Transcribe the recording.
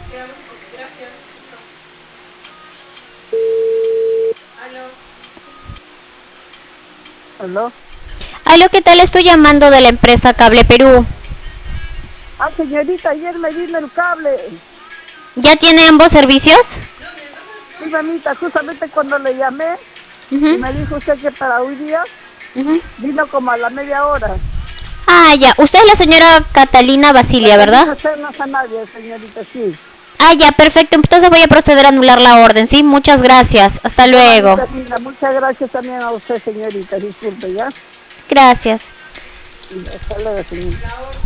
Gracias. Aló. ¿Aló? Aló, ¿qué tal? Estoy llamando de la empresa Cable Perú. Ah, señorita, ayer me vino el cable. ¿Ya tiene ambos servicios? Sí, mamita, justamente cuando le llamé y Ujú, me dijo usted que para hoy día ujú. vino como a la media hora. Ah, ya. Usted es la señora Catalina Basilia, ¿verdad? Catalina Serna Sanabria, señorita, sí. Ah, ya, perfecto. Entonces voy a proceder a anular la orden, ¿sí? Muchas gracias. Hasta Ya, luego. mamita linda, muchas gracias también a usted, señorita, disculpe, ¿ya? Gracias. Y hasta luego, señorita.